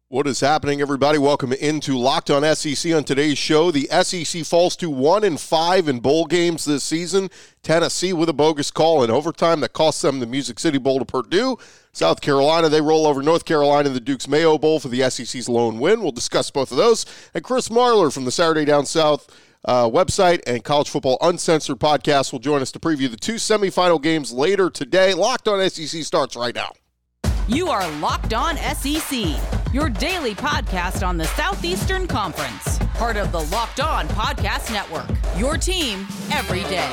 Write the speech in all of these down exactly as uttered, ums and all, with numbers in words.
What is happening, everybody? Welcome into Locked On S E C. On today's show, the S E C falls to one and five in bowl games this season. Tennessee with a bogus call in overtime that cost them the Music City Bowl to Purdue. South Carolina, they roll over North Carolina in the Duke's Mayo Bowl for the S E C's lone win. We'll discuss both of those. And Chris Marler from the Saturday Down South uh, website and College Football Uncensored podcast will join us to preview the two semifinal games later today. Locked On S E C starts right now. You are Locked On S E C, your daily podcast on the Southeastern Conference. Part of the Locked On Podcast Network, your team every day.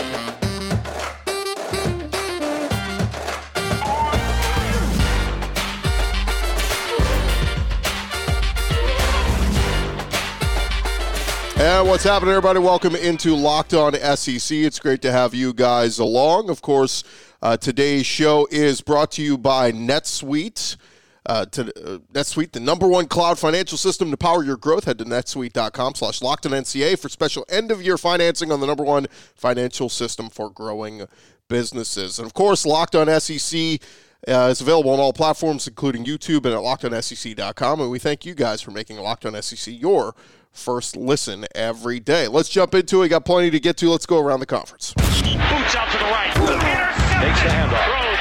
And what's happening, everybody? Welcome into Locked On S E C. It's great to have you guys along. Of course, uh, today's show is brought to you by NetSuite. Uh, to, uh, NetSuite, the number one cloud financial system to power your growth. Head to netsuite.com slash locked on N C A for special end-of-year financing on the number one financial system for growing businesses. And, of course, Locked On S E C uh, is available on all platforms, including YouTube and at locked on S E C dot com. And we thank you guys for making Locked On S E C your first listen every day. Let's jump into it. We got plenty to get to. Let's go around the conference. Boots out to the right. Intercepted. Takes the handoff. Throws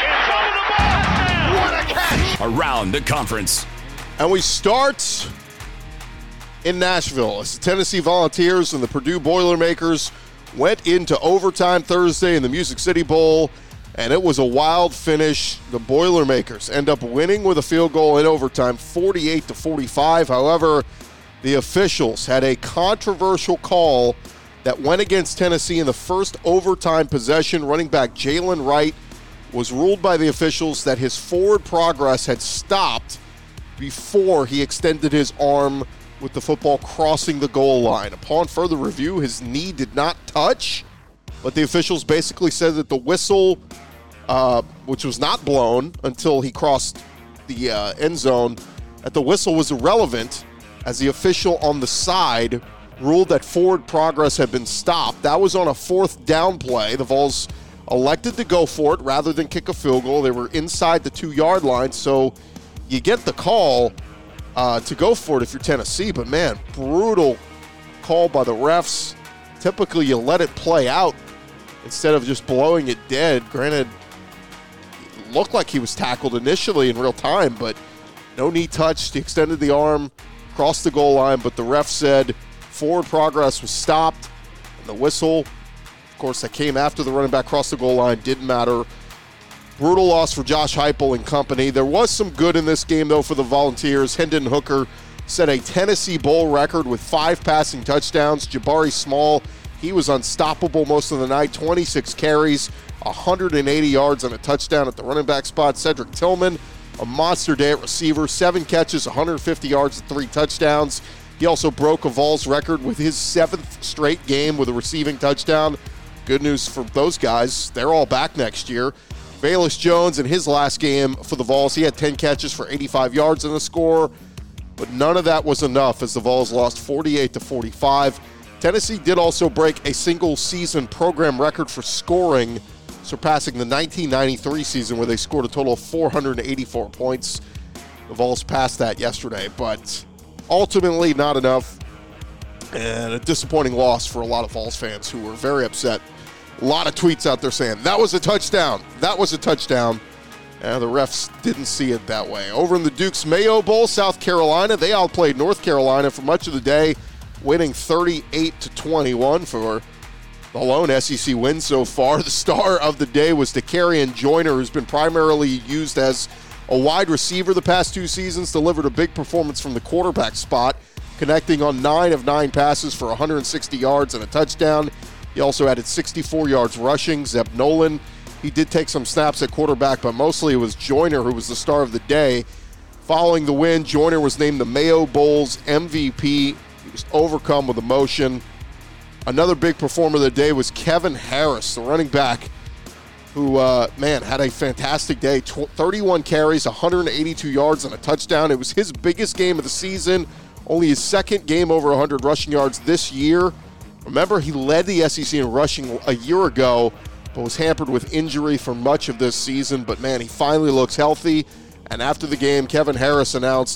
in the ball. What a catch. Around the conference. And we start in Nashville as the Tennessee Volunteers and the Purdue Boilermakers went into overtime Thursday in the Music City Bowl, and it was a wild finish. The Boilermakers end up winning with a field goal in overtime, forty-eight to forty-five. However, the officials had a controversial call that went against Tennessee in the first overtime possession. Running back Jalen Wright was ruled by the officials that his forward progress had stopped before he extended his arm with the football crossing the goal line. Upon further review, his knee did not touch, but the officials basically said that the whistle, uh, which was not blown until he crossed the uh, end zone, that the whistle was irrelevant, as the official on the side ruled that forward progress had been stopped. That was on a fourth down play. The Vols elected to go for it rather than kick a field goal. They were inside the two-yard line, so you get the call uh, to go for it if you're Tennessee. But, man, brutal call by the refs. Typically, you let it play out instead of just blowing it dead. Granted, it looked like he was tackled initially in real time, but no knee touched. He extended the arm, crossed the goal line, but the ref said forward progress was stopped, and the whistle, of course, that came after the running back crossed the goal line, didn't matter. Brutal loss for Josh Heupel and company. There was some good in this game, though, for the Volunteers. Hendon Hooker set a Tennessee Bowl record with five passing touchdowns. Jabari Small, he was unstoppable most of the night, twenty-six carries, one hundred eighty yards and a touchdown at the running back spot. Cedric Tillman, a monster day at receiver, seven catches, one hundred fifty yards, and three touchdowns. He also broke a Vols record with his seventh straight game with a receiving touchdown. Good news for those guys. They're all back next year. Velus Jones in his last game for the Vols, he had ten catches for eighty-five yards and a score, but none of that was enough as the Vols lost forty-eight to forty-five. Tennessee did also break a single-season program record for scoring, surpassing the nineteen ninety-three season where they scored a total of four hundred eighty-four points. The Vols passed that yesterday, but ultimately not enough, and a disappointing loss for a lot of Vols fans who were very upset. A lot of tweets out there saying, that was a touchdown, that was a touchdown, and the refs didn't see it that way. Over in the Duke's Mayo Bowl, South Carolina, they outplayed North Carolina for much of the day, winning thirty-eight to twenty-one for the lone S E C win so far. The star of the day was Dakereon Joyner, who's been primarily used as a wide receiver the past two seasons, delivered a big performance from the quarterback spot, connecting on nine of nine passes for one hundred sixty yards and a touchdown. He also added sixty-four yards rushing. Zeb Nolan, he did take some snaps at quarterback, but mostly it was Joyner who was the star of the day. Following the win, Joyner was named the Mayo Bowl's M V P. He was overcome with emotion. Another big performer of the day was Kevin Harris, the running back, who, uh, man, had a fantastic day. thirty-one carries, one hundred eighty-two yards, and a touchdown. It was his biggest game of the season, only his second game over one hundred rushing yards this year. Remember, he led the S E C in rushing a year ago, but was hampered with injury for much of this season. But, man, he finally looks healthy. And after the game, Kevin Harris announced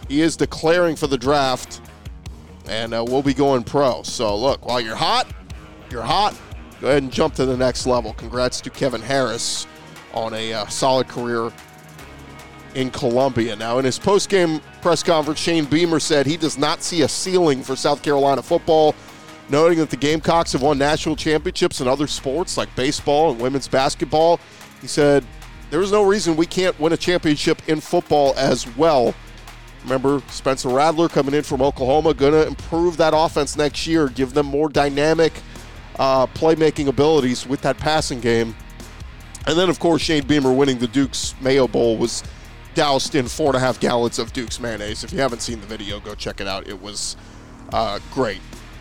he is declaring for the draft, and uh, we'll be going pro. So, look, while you're hot, you're hot, go ahead and jump to the next level. Congrats to Kevin Harris on a uh, solid career in Columbia. Now, in his post-game press conference, Shane Beamer said he does not see a ceiling for South Carolina football, noting that the Gamecocks have won national championships in other sports like baseball and women's basketball. He said, there is no reason we can't win a championship in football as well. Remember, Spencer Rattler coming in from Oklahoma, going to improve that offense next year, give them more dynamic uh, playmaking abilities with that passing game. And then, of course, Shane Beamer winning the Duke's Mayo Bowl was doused in four and a half gallons of Duke's mayonnaise. If you haven't seen the video, go check it out. It was uh, great.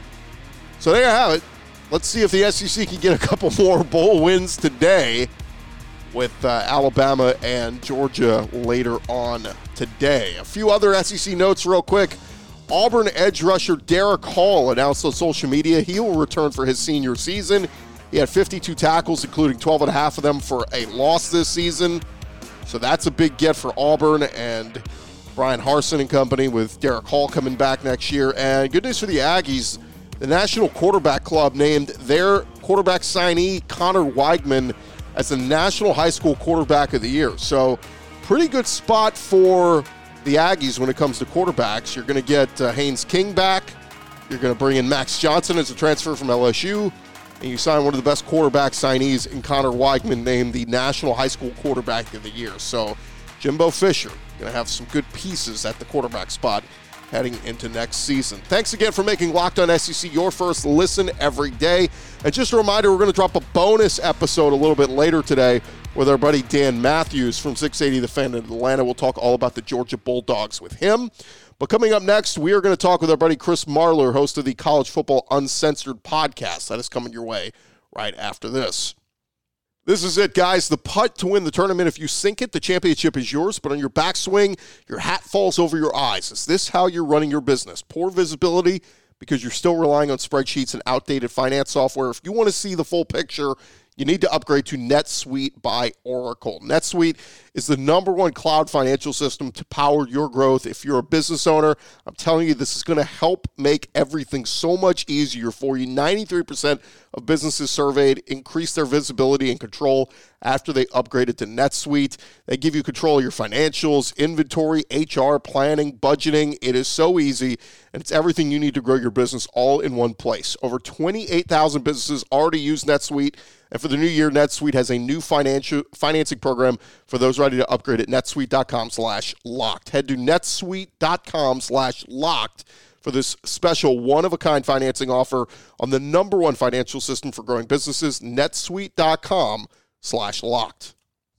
So there you have it. Let's see if the S E C can get a couple more bowl wins today with uh, Alabama and Georgia later on today. A few other S E C notes real quick. Auburn edge rusher Derek Hall announced on social media he will return for his senior season. He had fifty-two tackles, including twelve and a half of them for a loss this season. So that's a big get for Auburn and Brian Harsin and company with Derek Hall coming back next year. And good news for the Aggies. The National Quarterback Club named their quarterback signee, Connor Weigman, as the National High School Quarterback of the Year. So pretty good spot for the Aggies when it comes to quarterbacks. You're going to get uh, Haynes King back. You're going to bring in Max Johnson as a transfer from L S U. And you sign one of the best quarterback signees in Connor Weigman, named the National High School Quarterback of the Year. So Jimbo Fisher going to have some good pieces at the quarterback spot heading into next season. Thanks again for making Locked On S E C your first listen every day. And just a reminder, we're going to drop a bonus episode a little bit later today with our buddy Dan Matthews from six eighty The Fan in Atlanta. We'll talk all about the Georgia Bulldogs with him. But coming up next, we are going to talk with our buddy Chris Marler, host of the College Football Uncensored podcast. That is coming your way right after this. This is it, guys. The putt to win the tournament. If you sink it, the championship is yours. But on your backswing, your hat falls over your eyes. Is this how you're running your business? Poor visibility because you're still relying on spreadsheets and outdated finance software. If you want to see the full picture, you need to upgrade to NetSuite by Oracle. NetSuite is the number one cloud financial system to power your growth. If you're a business owner, I'm telling you, this is going to help make everything so much easier for you. ninety-three percent of businesses surveyed increase their visibility and control after they upgraded to NetSuite. They give you control of your financials, inventory, H R, planning, budgeting. It is so easy, and it's everything you need to grow your business all in one place. Over twenty-eight thousand businesses already use NetSuite. And for the new year, NetSuite has a new financial financing program for those ready to upgrade at netsuite.com slash locked. Head to netsuite.com slash locked for this special one-of-a-kind financing offer on the number one financial system for growing businesses, netsuite.com slash locked.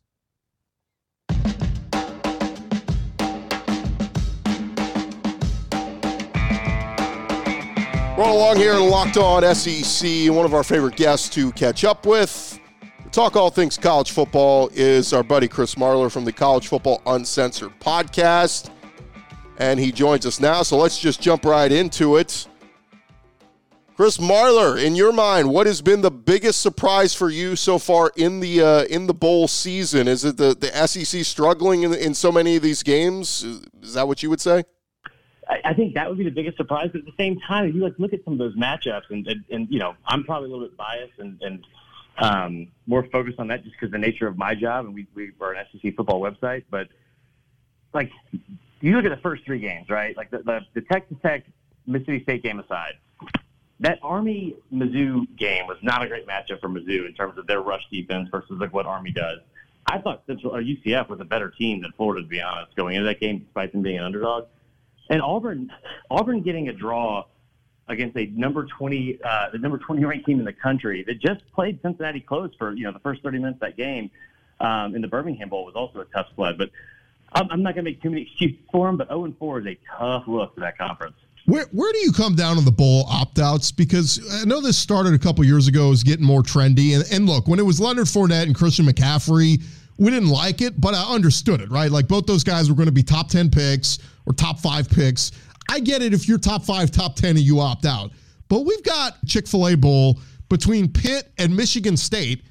Roll along here in Locked On S E C. One of our favorite guests to catch up with, to talk all things college football, is our buddy Chris Marler from the College Football Uncensored podcast. And he joins us now, so let's just jump right into it. Chris Marler, in your mind, what has been the biggest surprise for you so far in the uh, in the bowl season? Is it the, the S E C struggling in, in so many of these games? Is, is that what you would say? I think that would be the biggest surprise. But at the same time, if you like look at some of those matchups, and, and, and you know, I'm probably a little bit biased and, and um, more focused on that just because of the nature of my job, and we, we are an S E C football website. But like, you look at the first three games, right? Like the the, the Texas Tech Mississippi State game aside, that Army Mizzou game was not a great matchup for Mizzou in terms of their rush defense versus like what Army does. I thought Central or U C F was a better team than Florida, to be honest, going into that game, despite them being an underdog. And Auburn, Auburn getting a draw against a number twenty, uh, the number twenty ranked team in the country that just played Cincinnati close for you know the first thirty minutes of that game um, in the Birmingham Bowl was also a tough sled. But I'm, I'm not going to make too many excuses for them. But oh and four is a tough look for that conference. Where where do you come down on the bowl opt-outs? Because I know this started a couple years ago, it was getting more trendy. And, and look, when it was Leonard Fournette and Christian McCaffrey, we didn't like it, but I understood it, right? Like both those guys were going to be top ten picks or top five picks. I get it if you're top five, top ten, and you opt out. But we've got Chick-fil-A Bowl between Pitt and Michigan State.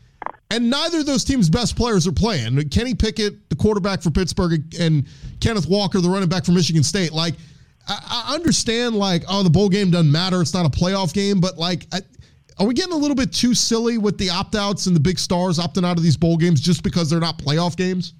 And neither of those teams' best players are playing. Kenny Pickett, the quarterback for Pittsburgh, and Kenneth Walker, the running back for Michigan State. Like, I, I understand, like, oh, the bowl game doesn't matter. It's not a playoff game. But, like, I, are we getting a little bit too silly with the opt-outs and the big stars opting out of these bowl games just because they're not playoff games?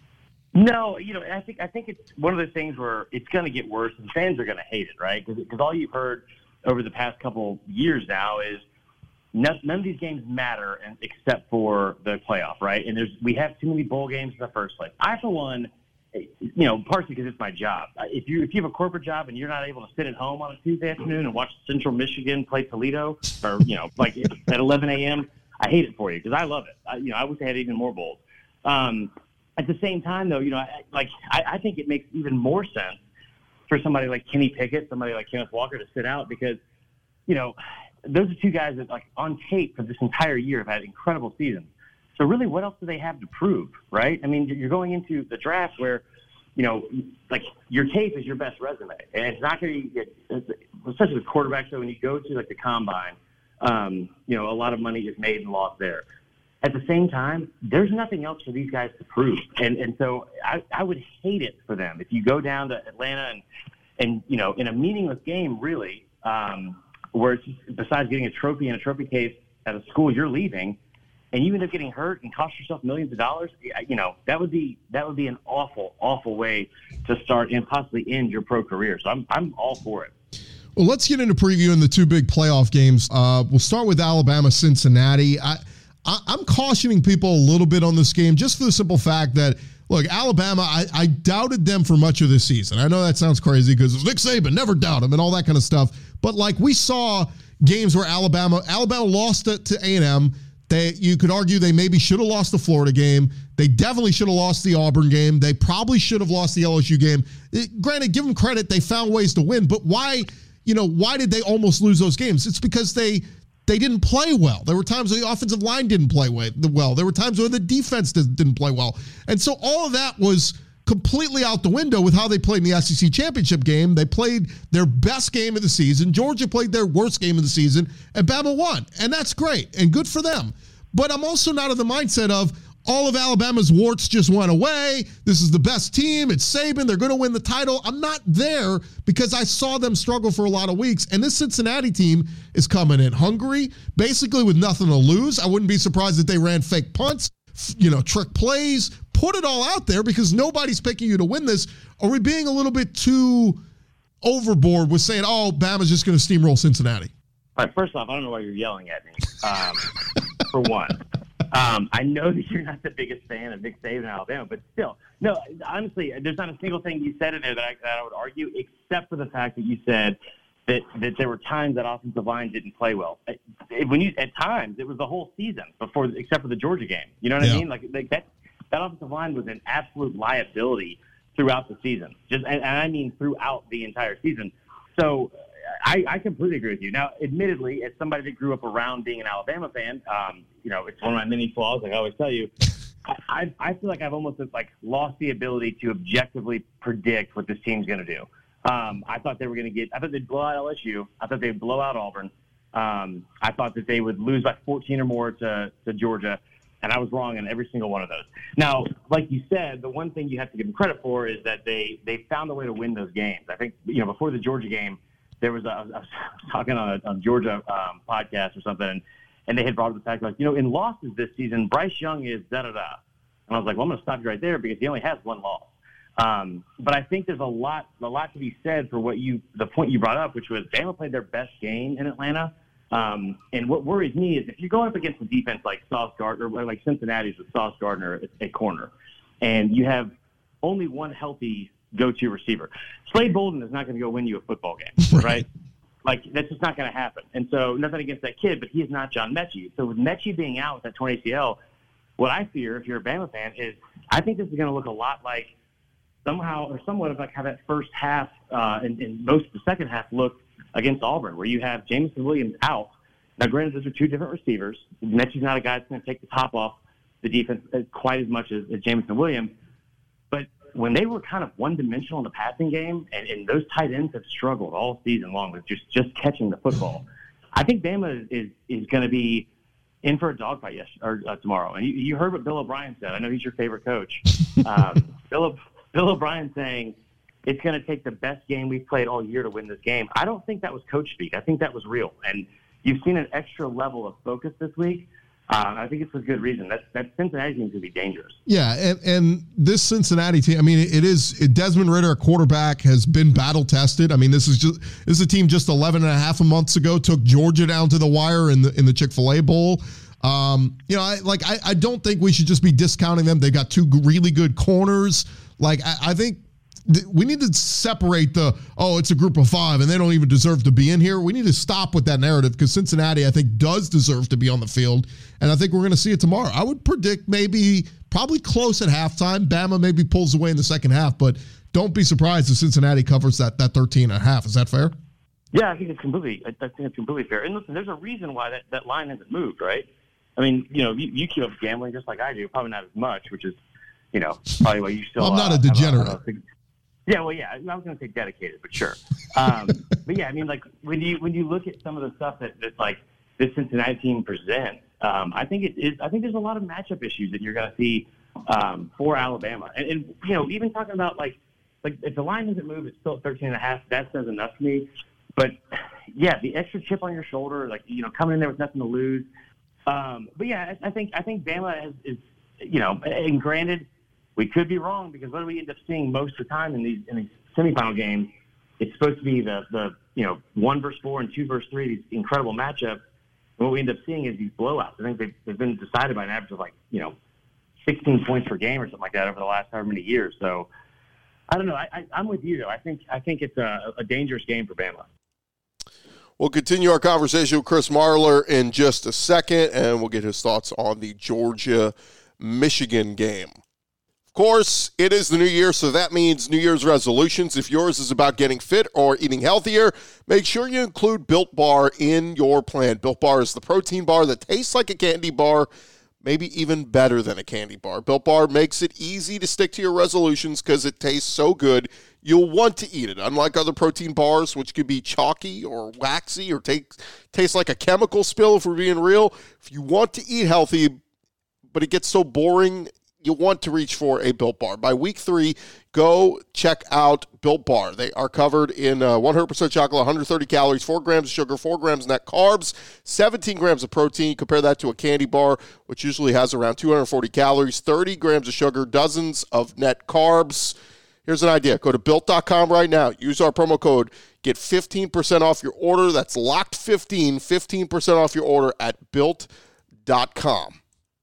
No, you know, I think I think it's one of those things where it's going to get worse, and fans are going to hate it, right? Because all you've heard over the past couple years now is none, none of these games matter and, except for the playoff, right? And there's we have too many bowl games in the first place. I, for one, you know, partially because it's my job. If you if you have a corporate job and you're not able to sit at home on a Tuesday afternoon and watch Central Michigan play Toledo, or you know, like at eleven a.m., I hate it for you because I love it. I, you know, I wish they had even more bowls. Um, At the same time, though, you know, I, like I, I think it makes even more sense for somebody like Kenny Pickett, somebody like Kenneth Walker to sit out because, you know, those are two guys that, like, on tape for this entire year have had incredible seasons. So really, what else do they have to prove, right? I mean, you're going into the draft where, you know, like your tape is your best resume, and it's not going to get, especially with quarterbacks. So when you go to like the combine, um, you know, a lot of money is made and lost there. At the same time, there's nothing else for these guys to prove. And and so I, I would hate it for them if you go down to Atlanta and, and you know, in a meaningless game, really, um, where it's just, besides getting a trophy and a trophy case at a school you're leaving, and you end up getting hurt and cost yourself millions of dollars, you know, that would be that would be an awful, awful way to start and possibly end your pro career. So I'm I'm all for it. Well, let's get into previewing the two big playoff games. Uh, we'll start with Alabama-Cincinnati. I I, I'm cautioning people a little bit on this game just for the simple fact that, look, Alabama, I, I doubted them for much of this season. I know that sounds crazy because Nick Saban, never doubt him and all that kind of stuff. But, like, we saw games where Alabama Alabama lost to, to A and M. They, you could argue they maybe should have lost the Florida game. They definitely should have lost the Auburn game. They probably should have lost the L S U game. It, granted, give them credit. They found ways to win. But why, you know, why did they almost lose those games? It's because they – They didn't play well. There were times where the offensive line didn't play well. There were times where the defense didn't play well. And so all of that was completely out the window with how they played in the S E C championship game. They played their best game of the season. Georgia played their worst game of the season, and Bama won. And that's great and good for them. But I'm also not of the mindset of all of Alabama's warts just went away. This is the best team. It's Saban. They're going to win the title. I'm not there because I saw them struggle for a lot of weeks. And this Cincinnati team is coming in hungry, basically with nothing to lose. I wouldn't be surprised if they ran fake punts, you know, trick plays, put it all out there because nobody's picking you to win this. Are we being a little bit too overboard with saying, oh, Bama's just going to steamroll Cincinnati? All right, first off, I don't know why you're yelling at me, um, for one. Um, I know that you're not the biggest fan of Nick Saban in Alabama, but still, no, honestly, there's not a single thing you said in there that I, that I would argue, except for the fact that you said that, that there were times that offensive line didn't play well. When you at times, it was the whole season before, except for the Georgia game. You know what yeah. I mean? Like, like that, that offensive line was an absolute liability throughout the season. Just, and, and I mean throughout the entire season. So I, I completely agree with you. Now, admittedly, as somebody that grew up around being an Alabama fan, um, you know, it's one of my many flaws, like I always tell you. I, I feel like I've almost like lost the ability to objectively predict what this team's going to do. Um, I thought they were going to get – I thought they'd blow out L S U. I thought they'd blow out Auburn. Um, I thought that they would lose by fourteen or more to, to Georgia, and I was wrong on every single one of those. Now, like you said, the one thing you have to give them credit for is that they, they found a way to win those games. I think, you know, before the Georgia game, there was a, I was talking on a on Georgia um, podcast or something, and, and they had brought up the fact, like, you know, in losses this season, Bryce Young is da-da-da. And I was like, well, I'm going to stop you right there because he only has one loss. Um, but I think there's a lot a lot to be said for what you the point you brought up, which was Bama played their best game in Atlanta. Um, and what worries me is if you're going up against a defense like Sauce Gardner, or like Cincinnati's with Sauce Gardner at, at corner, and you have only one healthy go-to receiver, Slade Bolden is not going to go win you a football game, right? Like, that's just not going to happen. And so nothing against that kid, but he is not John Mechie. So with Mechie being out with that torn A C L, what I fear, if you're a Bama fan, is I think this is going to look a lot like somehow or somewhat of like how that first half uh, and, and most of the second half looked against Auburn, where you have Jameson Williams out. Now, granted, those are two different receivers. Mechie's not a guy that's going to take the top off the defense quite as much as, as Jameson Williams. But when they were kind of one-dimensional in the passing game, and, and those tight ends have struggled all season long with just, just catching the football, I think Bama is is, is going to be in for a dogfight yes, or uh, tomorrow. And you, you heard what Bill O'Brien said. I know he's your favorite coach. Um, Bill, Bill O'Brien saying it's going to take the best game we've played all year to win this game. I don't think that was coach speak. I think that was real. And you've seen an extra level of focus this week. Uh, I think it's for good reason. That that Cincinnati team could be dangerous. Yeah, and, and this Cincinnati team, I mean, it is it, Desmond Ridder, a quarterback, has been battle tested. I mean, this is just this is a team just eleven and a half months ago took Georgia down to the wire in the in the Chick-fil-A Bowl. Um, you know, I, like I, I don't think we should just be discounting them. They've got two really good corners. Like I, I think. We need to separate the, oh, it's a group of five and they don't even deserve to be in here. We need to stop with that narrative because Cincinnati, I think, does deserve to be on the field. And I think we're going to see it tomorrow. I would predict maybe probably close at halftime. Bama maybe pulls away in the second half, but don't be surprised if Cincinnati covers that, that thirteen and a half. Is that fair? Yeah, I think it's completely, I think it's completely fair. And listen, there's a reason why that, that line hasn't moved, right? I mean, you know, you, you keep up gambling just like I do, probably not as much, which is, you know, probably why you still. I'm not uh, a degenerate. Have a, have a, Yeah, well, yeah, I was going to say dedicated, but sure. Um, but yeah, I mean, like when you when you look at some of the stuff that, that like this Cincinnati team presents, um, I think it is. I think there's a lot of matchup issues that you're going to see um, for Alabama, and, and you know, even talking about like like if the line doesn't move, it's still at thirteen and a half. That says enough to me. But yeah, the extra chip on your shoulder, like you know, coming in there with nothing to lose. Um, but yeah, I, I think I think Bama is, is you know, and granted. We could be wrong because what do we end up seeing most of the time in these in these semifinal games? It's supposed to be the, the you know one versus four and two versus three, these incredible matchups. And what we end up seeing is these blowouts. I think they've, they've been decided by an average of like you know sixteen points per game or something like that over the last however many years. So I don't know. I, I, I'm with you though. I think I think it's a, a dangerous game for Bama. We'll continue our conversation with Chris Marlar in just a second, and we'll get his thoughts on the Georgia-Michigan game. Of course, it is the new year, so that means New Year's resolutions. If yours is about getting fit or eating healthier, make sure you include Built Bar in your plan. Built Bar is the protein bar that tastes like a candy bar, maybe even better than a candy bar. Built Bar makes it easy to stick to your resolutions because it tastes so good, you'll want to eat it. Unlike other protein bars, which could be chalky or waxy or take, taste like a chemical spill, if we're being real, if you want to eat healthy, but it gets so boring, you want to reach for a Built Bar. By week three, go check out Built Bar. They are covered in uh, one hundred percent chocolate, one hundred thirty calories, four grams of sugar, four grams net carbs, seventeen grams of protein. Compare that to a candy bar, which usually has around two hundred forty calories, thirty grams of sugar, dozens of net carbs. Here's an idea. Go to Built dot com right now. Use our promo code. Get fifteen percent off your order. That's locked fifteen, fifteen percent off your order at Built dot com.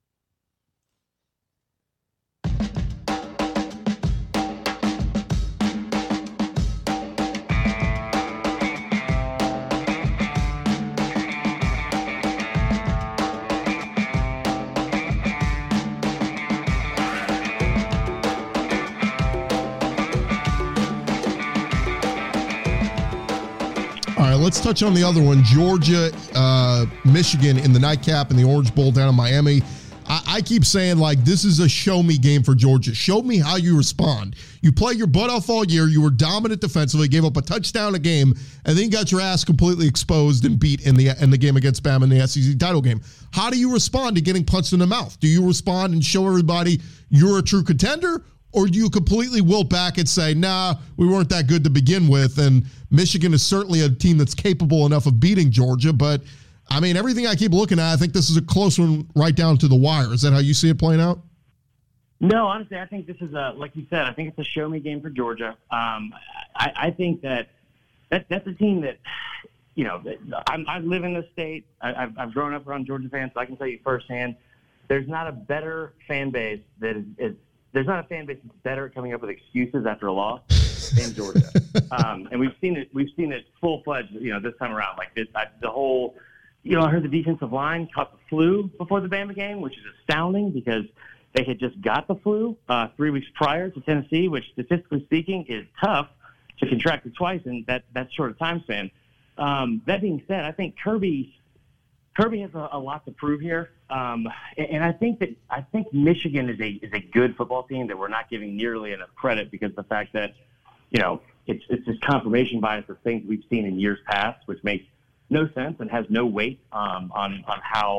All right, let's touch on the other one, Georgia, uh, Michigan in the nightcap in the Orange Bowl down in Miami. I, I keep saying, like, this is a show-me game for Georgia. Show me how you respond. You play your butt off all year. You were dominant defensively, gave up a touchdown a game, and then got your ass completely exposed and beat in the in the game against Bama in the S E C title game. How do you respond to getting punched in the mouth? Do you respond and show everybody you're a true contender? Or do you completely wilt back and say, nah, we weren't that good to begin with, and Michigan is certainly a team that's capable enough of beating Georgia, but, I mean, everything I keep looking at, I think this is a close one right down to the wire. Is that how you see it playing out? No, honestly, I think this is a, like you said, I think it's a show-me game for Georgia. Um, I, I think that, that that's a team that, you know, I'm, I live in this state. I, I've, I've grown up around Georgia fans, so I can tell you firsthand, there's not a better fan base that is, is There's not a fan base that's better at coming up with excuses after a loss than Georgia. um, and we've seen it. We've seen it full fledged. You know, this time around, like this, I, the whole. You know, I heard the defensive line caught the flu before the Bama game, which is astounding because they had just got the flu uh, three weeks prior to Tennessee, which statistically speaking is tough to contract it twice in that that short a time span. Um, that being said, I think Kirby. Kirby has a, a lot to prove here, um, and, and I think that I think Michigan is a is a good football team that we're not giving nearly enough credit because of the fact that you know it's it's just confirmation bias of things we've seen in years past, which makes no sense and has no weight um, on on how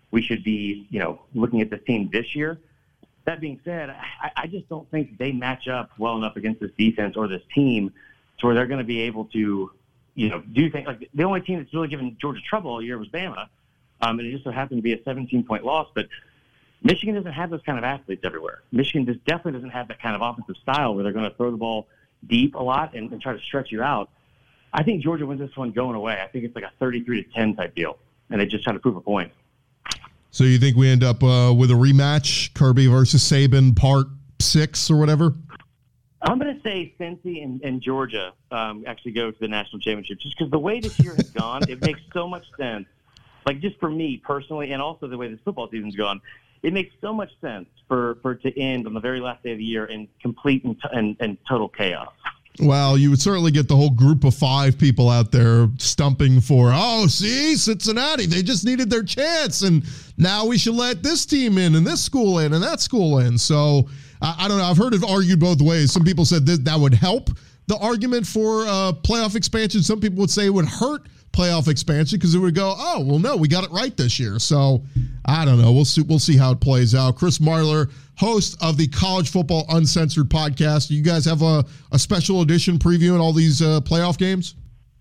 we should be, you know, looking at this team this year. That being said, I, I just don't think they match up well enough against this defense or this team to where they're going to be able to, you know, do things. Like the only team that's really given Georgia trouble all year was Bama, um, and it just so happened to be a seventeen-point loss. But Michigan doesn't have those kind of athletes everywhere. Michigan just definitely doesn't have that kind of offensive style where they're going to throw the ball deep a lot and, and try to stretch you out. I think Georgia wins this one going away. I think it's like a thirty-three to ten type deal, and they just try to prove a point. So you think we end up uh, with a rematch, Kirby versus Saban, part six or whatever? I'm going to say Cincy and, and Georgia um, actually go to the national championship, just because the way this year has gone, it makes so much sense. Like just for me personally, and also the way this football season's gone, it makes so much sense for, for it to end on the very last day of the year in complete and, t- and, and total chaos. Well, you would certainly get the whole group of five people out there stumping for, oh, see, Cincinnati, they just needed their chance, and now we should let this team in and this school in and that school in. So, I, I don't know. I've heard it argued both ways. Some people said that, that would help the argument for uh, playoff expansion. Some people would say it would hurt playoff expansion because it would go, oh, well, no, we got it right this year. So, I don't know. We'll see, we'll see how it plays out. Chris Marlar, host of the College Football Uncensored podcast. You guys have a, a special edition previewing all these uh, playoff games?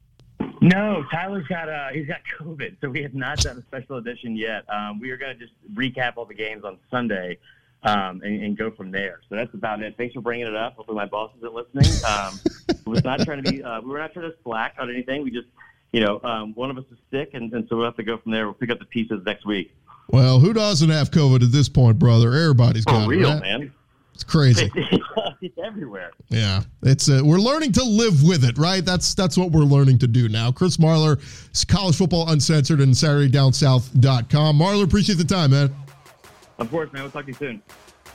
No, Tyler's got uh, he's got COVID, so we have not done a special edition yet. Um, we are going to just recap all the games on Sunday um, and, and go from there. So that's about it. Thanks for bringing it up. Hopefully my boss isn't listening. Um, we was not trying to be uh, we were not trying to slack on anything. We just, you know, um, one of us is sick, and, and so we'll have to go from there. We'll pick up the pieces next week. Well, who doesn't have COVID at this point, brother? Everybody's got it. For real, right? man. It's crazy. It's everywhere. Yeah, it's uh, we're learning to live with it, right? That's that's what we're learning to do now. Chris Marlar, College Football Uncensored, and Saturday Down South dot com. Marlar, appreciate the time, man. Of course, man. We'll talk to you soon.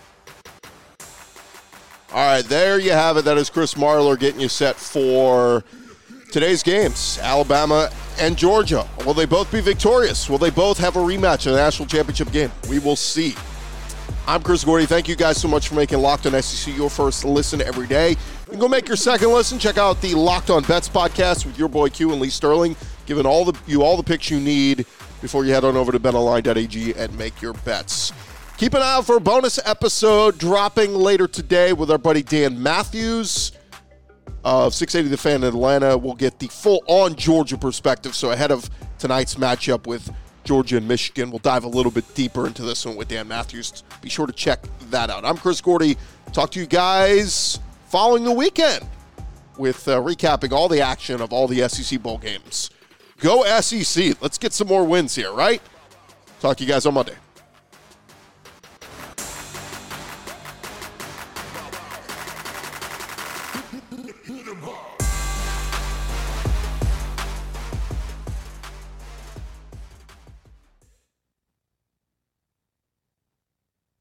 All right, there you have it. That is Chris Marlar getting you set for today's games, Alabama and Georgia. Will they both be victorious? Will they both have a rematch in the national championship game? We will see. I'm Chris Gordy. Thank you guys so much for making Locked On S E C your first listen every day. You can go make your second listen. Check out the Locked On Bets podcast with your boy Q and Lee Sterling, giving all the you all the picks you need before you head on over to bet online dot a g and make your bets. Keep an eye out for a bonus episode dropping later today with our buddy Dan Matthews of six eighty The Fan in Atlanta. We'll get the full-on Georgia perspective. So ahead of tonight's matchup with Georgia and Michigan, we'll dive a little bit deeper into this one with Dan Matthews. Be sure to check that out. I'm Chris Gordy. Talk to you guys following the weekend with uh, recapping all the action of all the S E C bowl games. Go S E C. Let's get some more wins here, right? Talk to you guys on Monday.